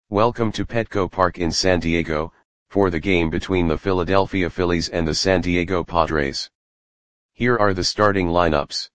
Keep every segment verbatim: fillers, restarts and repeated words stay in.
Welcome to Petco Park in San Diego, for the game between the Philadelphia Phillies and the San Diego Padres. Here are the starting lineups.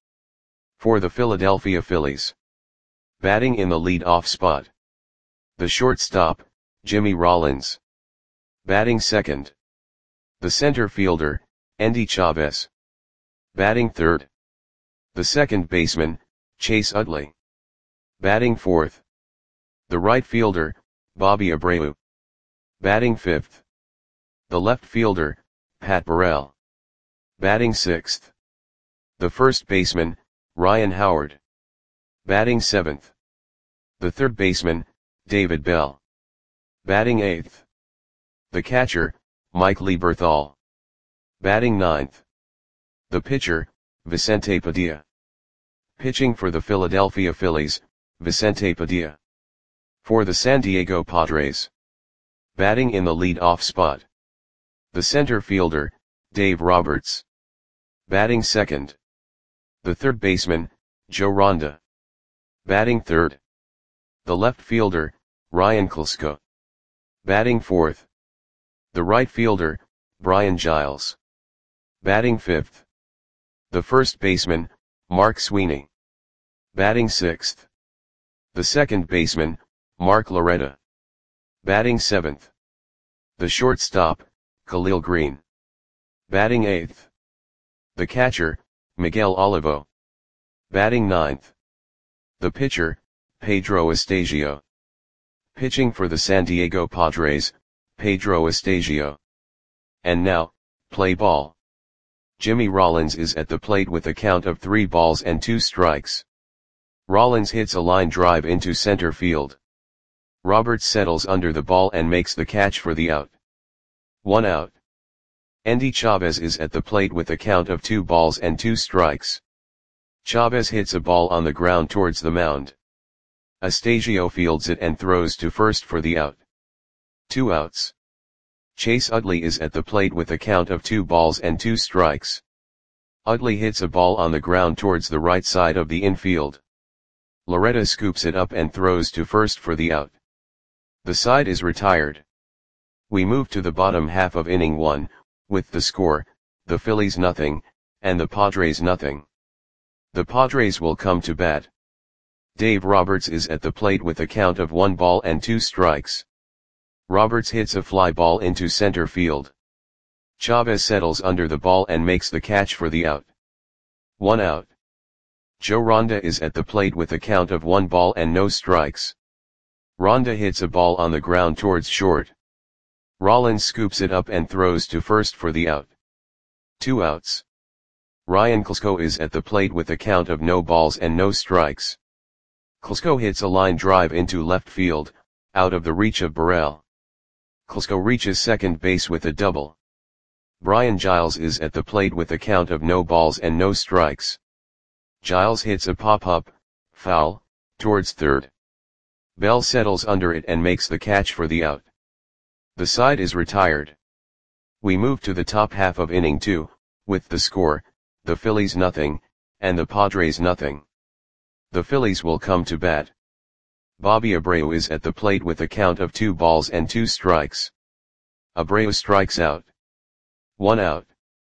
For the Philadelphia Phillies. Batting in the lead-off spot. The shortstop, Jimmy Rollins. Batting second. The center fielder, Endy Chavez. Batting third. The second baseman, Chase Utley. Batting fourth. The right fielder, Bobby Abreu. Batting fifth. The left fielder, Pat Burrell. Batting sixth. The first baseman, Ryan Howard. Batting seventh. The third baseman, David Bell. Batting eighth. The catcher, Mike Lieberthal. Batting ninth. The pitcher, Vicente Padilla. Pitching for the Philadelphia Phillies, Vicente Padilla. For the San Diego Padres. Batting in the lead-off spot. The center fielder, Dave Roberts. Batting second. The third baseman, Joe Ronda. Batting third. The left fielder, Ryan Klesko. Batting fourth. The right fielder, Brian Giles. Batting fifth. The first baseman, Mark Sweeney. Batting sixth. The second baseman, Mark Loretta. Batting seventh. The shortstop, Khalil Green. Batting eighth. The catcher, Miguel Olivo. Batting ninth. The pitcher, Pedro Estasio. Pitching for the San Diego Padres, Pedro Estasio. And now, play ball. Jimmy Rollins is at the plate with a count of three balls and two strikes. Rollins hits a line drive into center field. Roberts settles under the ball and makes the catch for the out. One out. Endy Chavez is at the plate with a count of two balls and two strikes. Chavez hits a ball on the ground towards the mound. Estasio fields it and throws to first for the out. Two outs. Chase Utley is at the plate with a count of two balls and two strikes. Utley hits a ball on the ground towards the right side of the infield. Loretta scoops it up and throws to first for the out. The side is retired. We move to the bottom half of inning one, with the score, the Phillies nothing, and the Padres nothing. The Padres will come to bat. Dave Roberts is at the plate with a count of one ball and two strikes. Roberts hits a fly ball into center field. Chavez settles under the ball and makes the catch for the out. One out. Joe Ronda is at the plate with a count of one ball and no strikes. Ronda hits a ball on the ground towards short. Rollins scoops it up and throws to first for the out. Two outs. Ryan Klesko is at the plate with a count of no balls and no strikes. Klesko hits a line drive into left field, out of the reach of Burrell. Klesko reaches second base with a double. Brian Giles is at the plate with a count of no balls and no strikes. Giles hits a pop-up, foul, towards third. Bell settles under it and makes the catch for the out. The side is retired. We move to the top half of inning two, with the score, the Phillies nothing, and the Padres nothing. The Phillies will come to bat. Bobby Abreu is at the plate with a count of two balls and two strikes. Abreu strikes out. One out.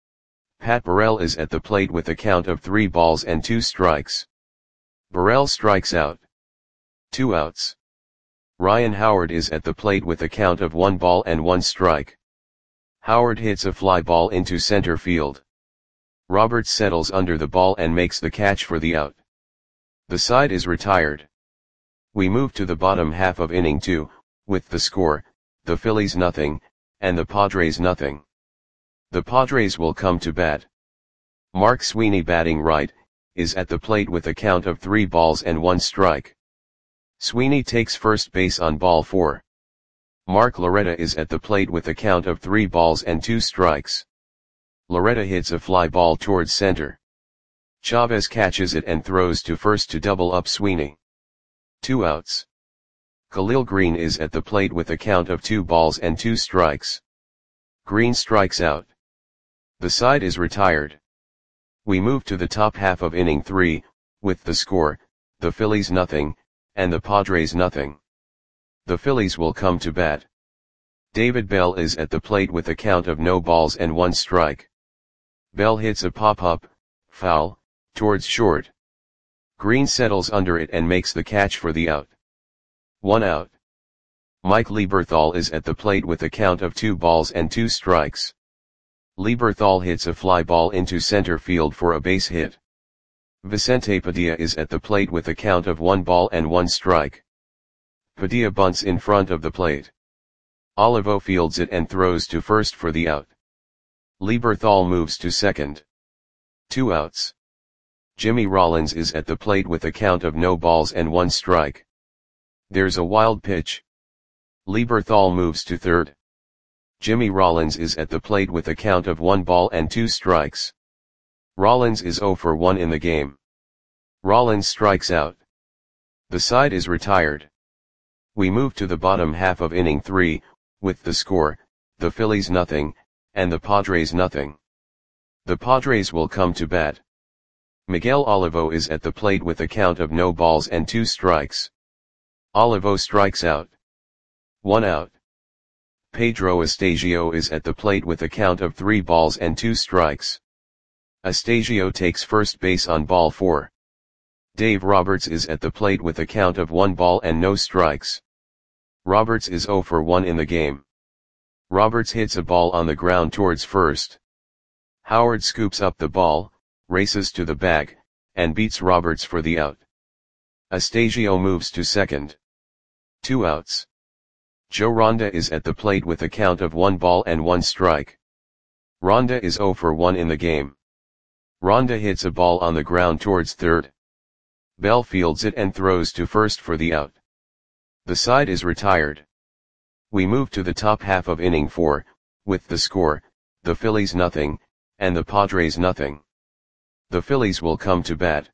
Pat Burrell is at the plate with a count of three balls and two strikes. Burrell strikes out. Two outs. Ryan Howard is at the plate with a count of one ball and one strike. Howard hits a fly ball into center field. Roberts settles under the ball and makes the catch for the out. The side is retired. We move to the bottom half of inning two, with the score, the Phillies nothing, and the Padres nothing. The Padres will come to bat. Mark Sweeney, batting right, is at the plate with a count of three balls and one strike. Sweeney takes first base on ball four. Mark Loretta is at the plate with a count of three balls and two strikes. Loretta hits a fly ball towards center. Chavez catches it and throws to first to double up Sweeney. Two outs. Khalil Green is at the plate with a count of two balls and two strikes. Green strikes out. The side is retired. We move to the top half of inning three, with the score, the Phillies nothing, and the Padres nothing. The Phillies will come to bat. David Bell is at the plate with a count of no balls and one strike. Bell hits a pop-up, foul, towards short. Green settles under it and makes the catch for the out. One out. Mike Lieberthal is at the plate with a count of two balls and two strikes. Lieberthal hits a fly ball into center field for a base hit. Vicente Padilla is at the plate with a count of one ball and one strike. Padilla bunts in front of the plate. Olivo fields it and throws to first for the out. Lieberthal moves to second. Two outs. Jimmy Rollins is at the plate with a count of no balls and one strike. There's a wild pitch. Lieberthal moves to third. Jimmy Rollins is at the plate with a count of one ball and two strikes. Rollins is zero for one in the game. Rollins strikes out. The side is retired. We move to the bottom half of inning three, with the score, the Phillies nothing, and the Padres nothing. The Padres will come to bat. Miguel Olivo is at the plate with a count of no balls and two strikes. Olivo strikes out. One out. Pedro Astasio is at the plate with a count of three balls and two strikes. Astasio takes first base on ball four. Dave Roberts is at the plate with a count of one ball and no strikes. Roberts is zero for one in the game. Roberts hits a ball on the ground towards first. Howard scoops up the ball, races to the bag, and beats Roberts for the out. Astasio moves to second. Two outs. Joe Ronda is at the plate with a count of one ball and one strike. Ronda is zero for one in the game. Ronda hits a ball on the ground towards third. Bell fields it and throws to first for the out. The side is retired. We move to the top half of inning four, with the score, the Phillies nothing, and the Padres nothing. The Phillies will come to bat.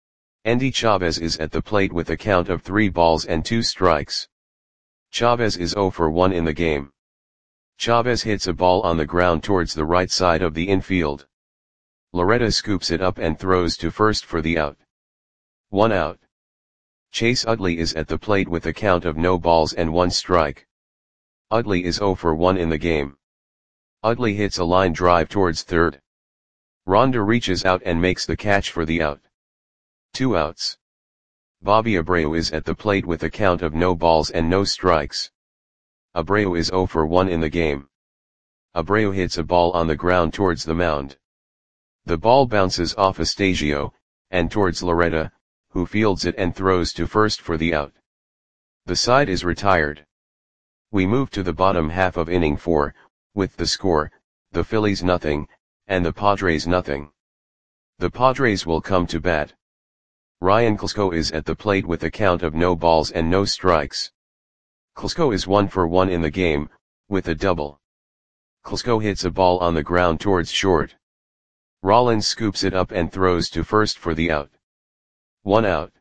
Endy Chavez is at the plate with a count of three balls and two strikes. Chavez is zero for one in the game. Chavez hits a ball on the ground towards the right side of the infield. Loretta scoops it up and throws to first for the out. One out. Chase Utley is at the plate with a count of no balls and one strike. Utley is zero for one in the game. Utley hits a line drive towards third. Ronda reaches out and makes the catch for the out. Two outs. Bobby Abreu is at the plate with a count of no balls and no strikes. Abreu is zero for one in the game. Abreu hits a ball on the ground towards the mound. The ball bounces off Astasio, and towards Loretta, who fields it and throws to first for the out. The side is retired. We move to the bottom half of inning four, with the score, the Phillies nothing, and the Padres nothing. The Padres will come to bat. Ryan Klesko is at the plate with a count of no balls and no strikes. Klesko is one for one in the game, with a double. Klesko hits a ball on the ground towards short. Rollins scoops it up and throws to first for the out. One out.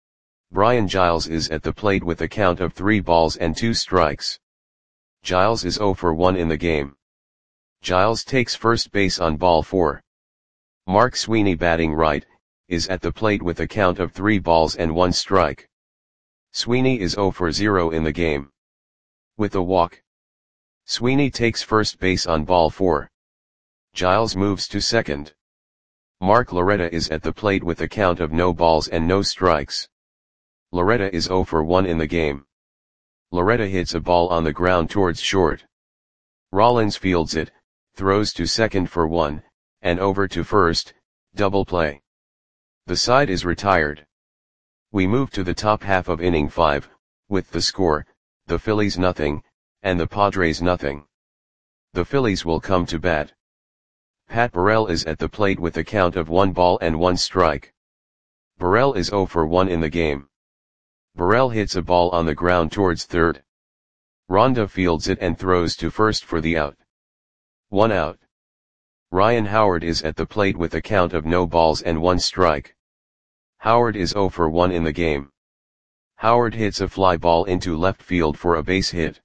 Brian Giles is at the plate with a count of three balls and two strikes. Giles is zero for one in the game. Giles takes first base on ball four. Mark Sweeney, batting right, is at the plate with a count of three balls and one strike. Sweeney is zero for zero in the game. With a walk. Sweeney takes first base on ball four. Giles moves to second. Mark Loretta is at the plate with a count of no balls and no strikes. Loretta is zero for one in the game. Loretta hits a ball on the ground towards short. Rollins fields it, throws to second for one, and over to first, double play. The side is retired. We move to the top half of inning five, with the score, the Phillies nothing, and the Padres nothing. The Phillies will come to bat. Pat Burrell is at the plate with a count of one ball and one strike. Burrell is zero for one in the game. Burrell hits a ball on the ground towards third. Ronda fields it and throws to first for the out. One out. Ryan Howard is at the plate with a count of no balls and one strike. Howard is zero for one in the game. Howard hits a fly ball into left field for a base hit.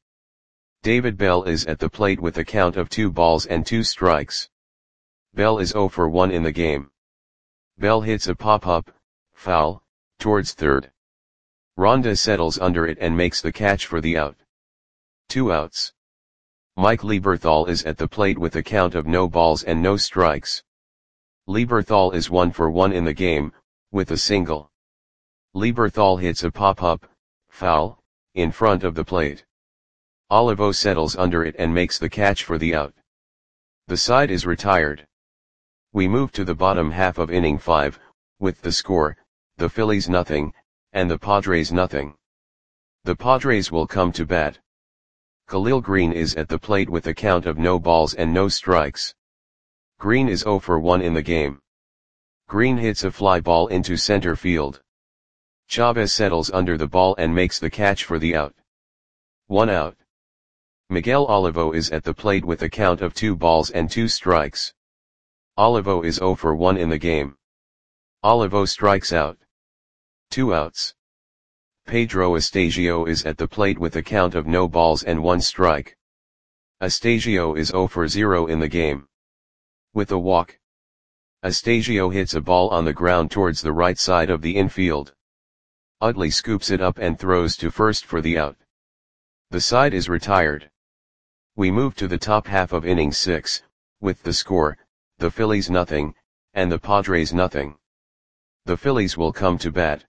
David Bell is at the plate with a count of two balls and two strikes. Bell is zero for one in the game. Bell hits a pop-up, foul, towards third. Rhonda settles under it and makes the catch for the out. Two outs. Mike Lieberthal is at the plate with a count of no balls and no strikes. Lieberthal is one for one in the game, with a single. Lieberthal hits a pop-up, foul, in front of the plate. Olivo settles under it and makes the catch for the out. The side is retired. We move to the bottom half of inning five, with the score, the Phillies nothing, and the Padres nothing. The Padres will come to bat. Khalil Green is at the plate with a count of no balls and no strikes. Green is zero for one in the game. Green hits a fly ball into center field. Chavez settles under the ball and makes the catch for the out. One out. Miguel Olivo is at the plate with a count of two balls and two strikes. Olivo is zero for one in the game. Olivo strikes out. Two outs. Pedro Astasio is at the plate with a count of no balls and one strike. Astasio is zero for zero in the game. With a walk. Astasio hits a ball on the ground towards the right side of the infield. Utley scoops it up and throws to first for the out. The side is retired. We move to the top half of inning six, with the score, the Phillies nothing, and the Padres nothing. The Phillies will come to bat.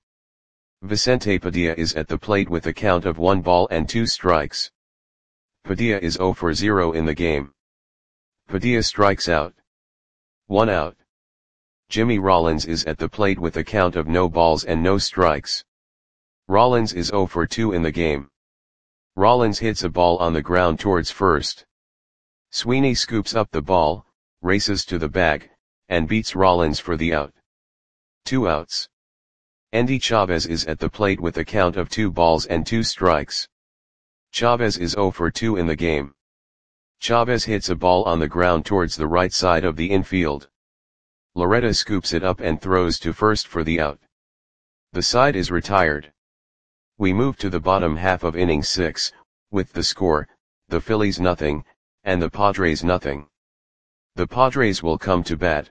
Vicente Padilla is at the plate with a count of one ball and two strikes. Padilla is zero for zero in the game. Padilla strikes out. One out. Jimmy Rollins is at the plate with a count of no balls and no strikes. Rollins is zero for two in the game. Rollins hits a ball on the ground towards first. Sweeney scoops up the ball, races to the bag, and beats Rollins for the out. Two outs. Andy Chavez is at the plate with a count of two balls and two strikes. Chavez is zero for two in the game. Chavez hits a ball on the ground towards the right side of the infield. Loretta scoops it up and throws to first for the out. The side is retired. We move to the bottom half of inning six, with the score, the Phillies nothing, and the Padres nothing. The Padres will come to bat.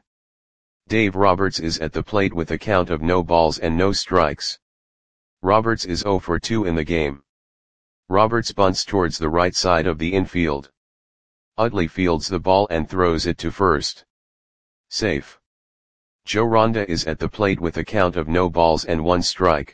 Dave Roberts is at the plate with a count of no balls and no strikes. Roberts is zero for two in the game. Roberts bunts towards the right side of the infield. Utley fields the ball and throws it to first. Safe. Joe Ronda is at the plate with a count of no balls and one strike.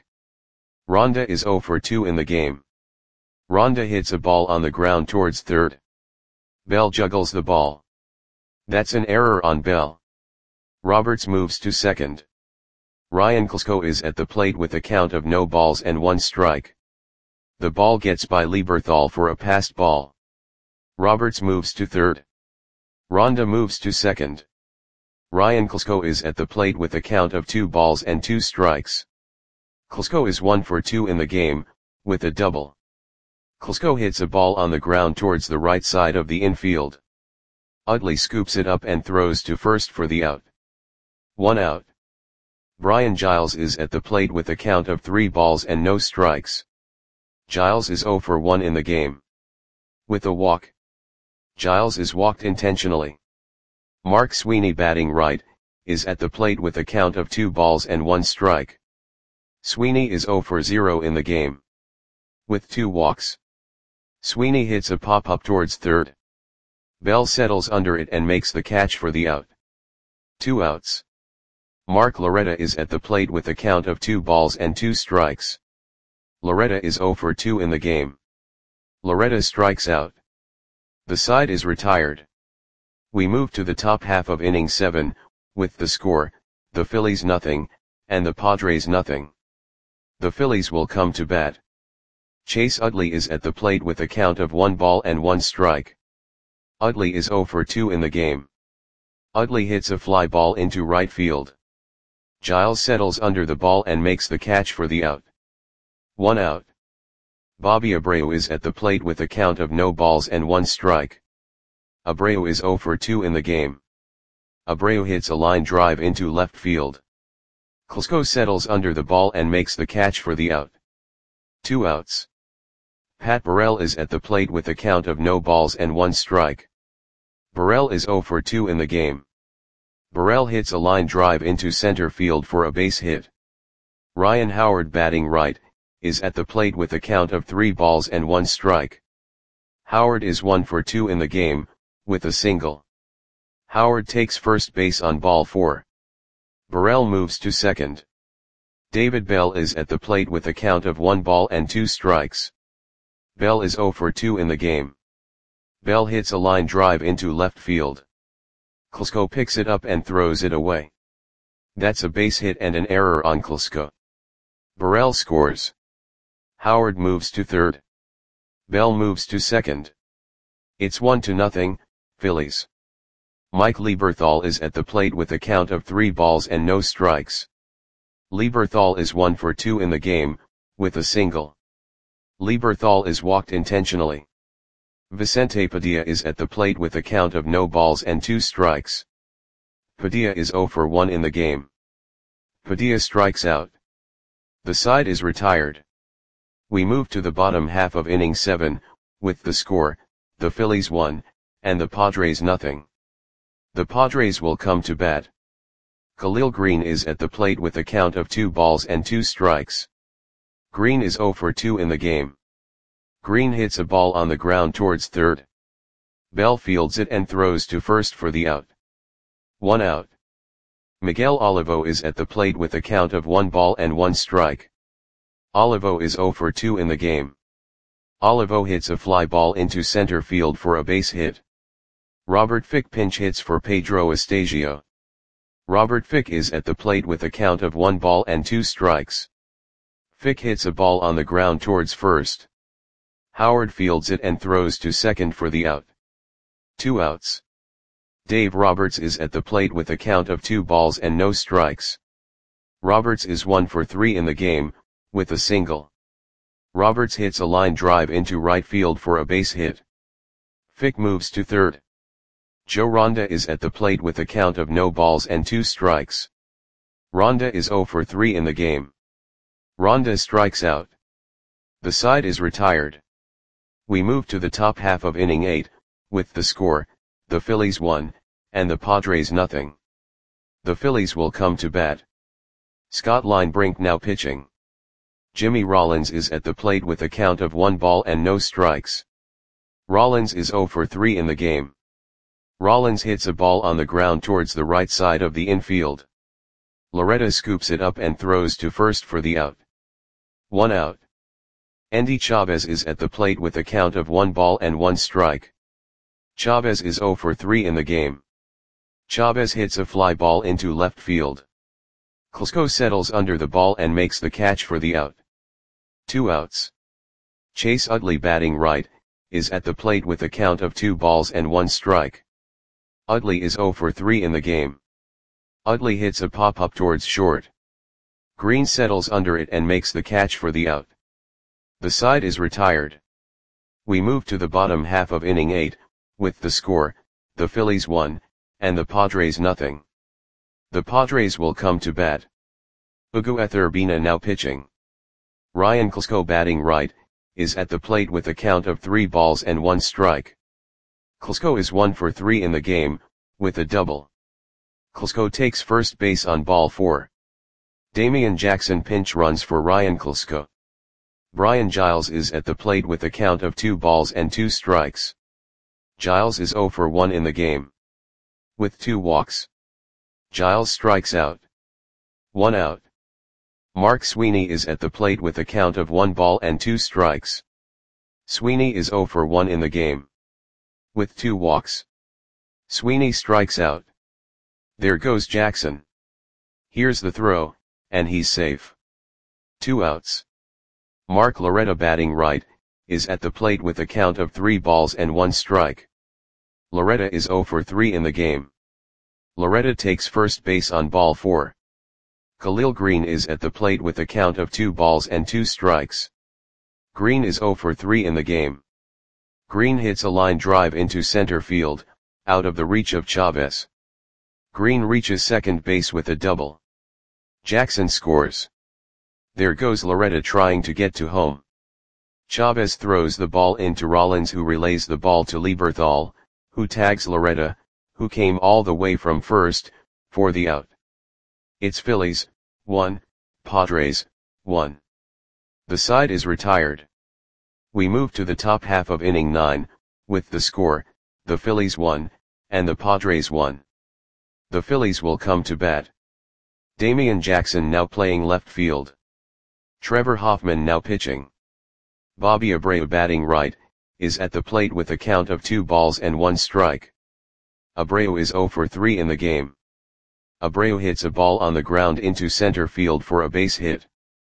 Ronda is zero for two in the game. Ronda hits a ball on the ground towards third. Bell juggles the ball. That's an error on Bell. Roberts moves to second. Ryan Klesko is at the plate with a count of no balls and one strike. The ball gets by Lieberthal for a passed ball. Roberts moves to third. Ronda moves to second. Ryan Klesko is at the plate with a count of two balls and two strikes. Klesko is one for two in the game, with a double. Klesko hits a ball on the ground towards the right side of the infield. Utley scoops it up and throws to first for the out. One out. Brian Giles is at the plate with a count of three balls and no strikes. Giles is zero for one in the game. With a walk. Giles is walked intentionally. Mark Sweeney, batting right, is at the plate with a count of two balls and one strike. Sweeney is zero for zero in the game. With two walks. Sweeney hits a pop-up towards third. Bell settles under it and makes the catch for the out. Two outs. Mark Loretta is at the plate with a count of two balls and two strikes. Loretta is zero for two in the game. Loretta strikes out. The side is retired. We move to the top half of inning seven, with the score, the Phillies nothing, and the Padres nothing. The Phillies will come to bat. Chase Utley is at the plate with a count of one ball and one strike. Utley is zero for two in the game. Utley hits a fly ball into right field. Giles settles under the ball and makes the catch for the out. One out. Bobby Abreu is at the plate with a count of no balls and one strike. Abreu is zero for two in the game. Abreu hits a line drive into left field. Klesko settles under the ball and makes the catch for the out. Two outs. Pat Burrell is at the plate with a count of no balls and one strike. Burrell is zero for two in the game. Burrell hits a line drive into center field for a base hit. Ryan Howard, batting right, is at the plate with a count of three balls and one strike. Howard is one for two in the game, with a single. Howard takes first base on ball four. Burrell moves to second. David Bell is at the plate with a count of one ball and two strikes. Bell is zero for two in the game. Bell hits a line drive into left field. Klesko picks it up and throws it away. That's a base hit and an error on Klesko. Burrell scores. Howard moves to third. Bell moves to second. It's one to nothing, Phillies. Mike Lieberthal is at the plate with a count of three balls and no strikes. Lieberthal is one for two in the game, with a single. Lieberthal is walked intentionally. Vicente Padilla is at the plate with a count of no balls and two strikes. Padilla is zero for one in the game. Padilla strikes out. The side is retired. We move to the bottom half of inning seven, with the score, the Phillies one, and the Padres nothing. The Padres will come to bat. Khalil Green is at the plate with a count of two balls and two strikes. Green is zero for two in the game. Green hits a ball on the ground towards third. Bell fields it and throws to first for the out. One out. Miguel Olivo is at the plate with a count of one ball and one strike. Olivo is zero for two in the game. Olivo hits a fly ball into center field for a base hit. Robert Fick pinch hits for Pedro Estasio. Robert Fick is at the plate with a count of one ball and two strikes. Fick hits a ball on the ground towards first. Howard fields it and throws to second for the out. Two outs. Dave Roberts is at the plate with a count of two balls and no strikes. Roberts is one for three in the game, with a single. Roberts hits a line drive into right field for a base hit. Fick moves to third. Joe Ronda is at the plate with a count of no balls and two strikes. Ronda is zero for three in the game. Ronda strikes out. The side is retired. We move to the top half of inning eight, with the score, the Phillies one, and the Padres nothing. The Phillies will come to bat. Scott Linebrink now pitching. Jimmy Rollins is at the plate with a count of one ball and no strikes. Rollins is zero for three in the game. Rollins hits a ball on the ground towards the right side of the infield. Loretta scoops it up and throws to first for the out. One out. Endy Chavez is at the plate with a count of one ball and one strike. Chavez is zero for three in the game. Chavez hits a fly ball into left field. Klesko settles under the ball and makes the catch for the out. Two outs. Chase Utley batting right, is at the plate with a count of two balls and one strike. Utley is zero for three in the game. Utley hits a pop-up towards short. Green settles under it and makes the catch for the out. The side is retired. We move to the bottom half of inning eight, with the score, the Phillies one, and the Padres nothing. The Padres will come to bat. Ugueth Urbina now pitching. Ryan Klesko batting right, is at the plate with a count of three balls and one strike. Klesko is one for three in the game, with a double. Klesko takes first base on ball four. Damian Jackson pinch runs for Ryan Klesko. Brian Giles is at the plate with a count of two balls and two strikes. Giles is zero for one in the game. With two walks. Giles strikes out. One out. Mark Sweeney is at the plate with a count of one ball and two strikes. Sweeney is zero for one in the game. With two walks. Sweeney strikes out. There goes Jackson. Here's the throw, and he's safe. Two outs. Mark Loretta batting right, is at the plate with a count of three balls and one strike. Loretta is zero for three in the game. Loretta takes first base on ball four. Khalil Green is at the plate with a count of two balls and two strikes. Green is zero for three in the game. Green hits a line drive into center field, out of the reach of Chavez. Green reaches second base with a double. Jackson scores. There goes Loretta trying to get to home. Chavez throws the ball into Rollins, who relays the ball to Lieberthal, who tags Loretta, who came all the way from first, for the out. It's Phillies, one, Padres, one. The side is retired. We move to the top half of inning nine, with the score, the Phillies one, and the Padres one. The Phillies will come to bat. Damian Jackson now playing left field. Trevor Hoffman now pitching. Bobby Abreu batting right, is at the plate with a count of two balls and one strike. Abreu is zero for three in the game. Abreu hits a ball on the ground into center field for a base hit.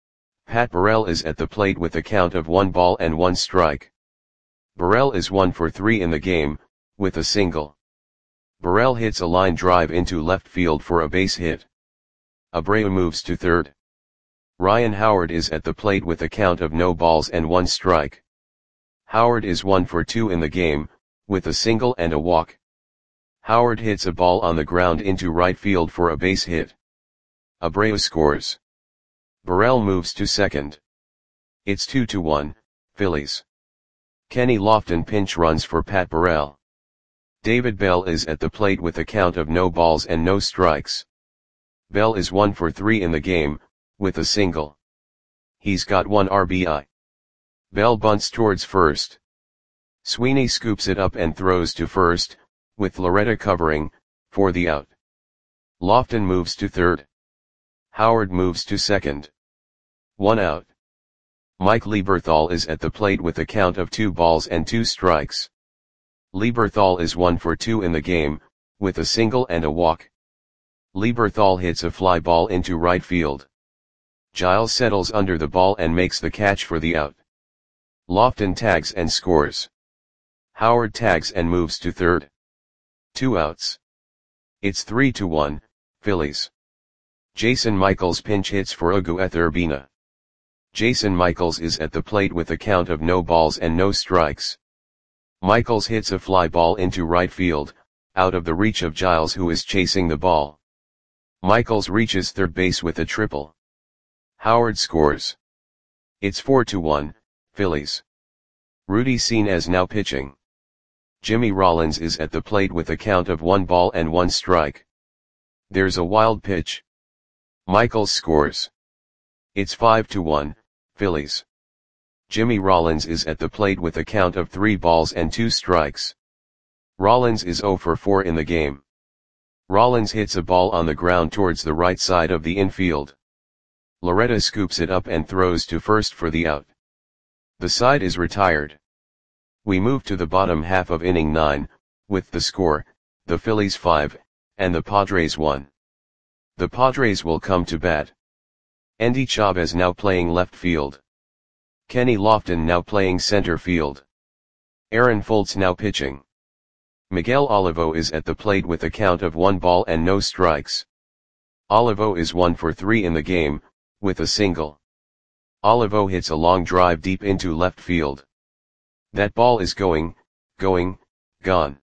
Pat Burrell is at the plate with a count of one ball and one strike. Burrell is one for three in the game, with a single. Burrell hits a line drive into left field for a base hit. Abreu moves to third. Ryan Howard is at the plate with a count of no balls and one strike. Howard is one for two in the game, with a single and a walk. Howard hits a ball on the ground into right field for a base hit. Abreu scores. Burrell moves to second. It's two to one, Phillies. Kenny Lofton pinch runs for Pat Burrell. David Bell is at the plate with a count of no balls and no strikes. Bell is one for three in the game, with a single. He's got one R B I. Bell bunts towards first. Sweeney scoops it up and throws to first, with Loretta covering, for the out. Lofton moves to third. Howard moves to second. One out. Mike Lieberthal is at the plate with a count of two balls and two strikes. Lieberthal is one for two in the game, with a single and a walk. Lieberthal hits a fly ball into right field. Giles settles under the ball and makes the catch for the out. Lofton tags and scores. Howard tags and moves to third. Two outs. It's three to one, Phillies. Jason Michaels pinch hits for Ugueth Urbina. Jason Michaels is at the plate with a count of no balls and no strikes. Michaels hits a fly ball into right field, out of the reach of Giles, who is chasing the ball. Michaels reaches third base with a triple. Howard scores. It's four to one, Phillies. Rudy Senes now pitching. Jimmy Rollins is at the plate with a count of one ball and one strike. There's a wild pitch. Michaels scores. It's five to one, Phillies. Jimmy Rollins is at the plate with a count of three balls and two strikes. Rollins is zero for four in the game. Rollins hits a ball on the ground towards the right side of the infield. Loretta scoops it up and throws to first for the out. The side is retired. We move to the bottom half of inning nine, with the score, the Phillies five, and the Padres one. The Padres will come to bat. Endy Chavez now playing left field. Kenny Lofton now playing center field. Aaron Foltz now pitching. Miguel Olivo is at the plate with a count of one ball and no strikes. Olivo is one for three in the game, with a single. Olivo hits a long drive deep into left field. That ball is going, going, gone.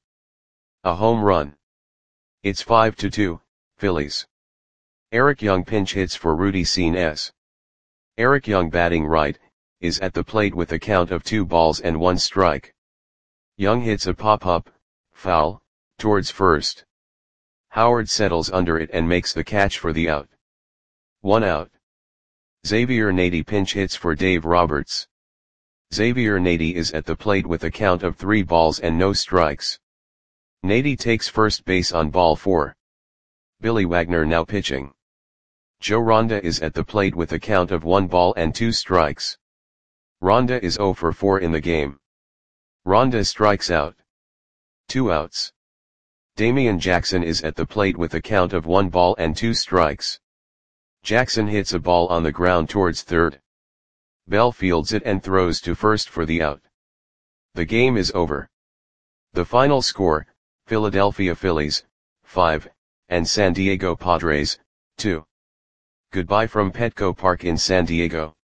A home run. It's five to two, Phillies. Eric Young pinch hits for Rudy Senes. Eric Young batting right, is at the plate with a count of two balls and one strike. Young hits a pop-up, foul, towards first. Howard settles under it and makes the catch for the out. One out. Xavier Nady pinch hits for Dave Roberts. Xavier Nady is at the plate with a count of three balls and no strikes. Nady takes first base on ball four. Billy Wagner now pitching. Joe Ronda is at the plate with a count of one ball and two strikes. Ronda is zero for four in the game. Ronda strikes out. Two outs. Damian Jackson is at the plate with a count of one ball and two strikes. Jackson hits a ball on the ground towards third. Bell fields it and throws to first for the out. The game is over. The final score, Philadelphia Phillies, five, and San Diego Padres, two. Goodbye from Petco Park in San Diego.